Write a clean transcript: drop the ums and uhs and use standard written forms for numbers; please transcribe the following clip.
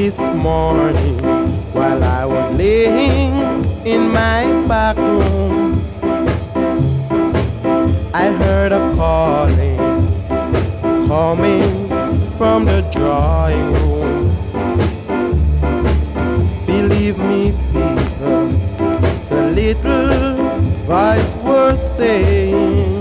This morning, while I was laying in my back room, I heard a calling coming from the drawing room. Believe me, people, the little voice was saying,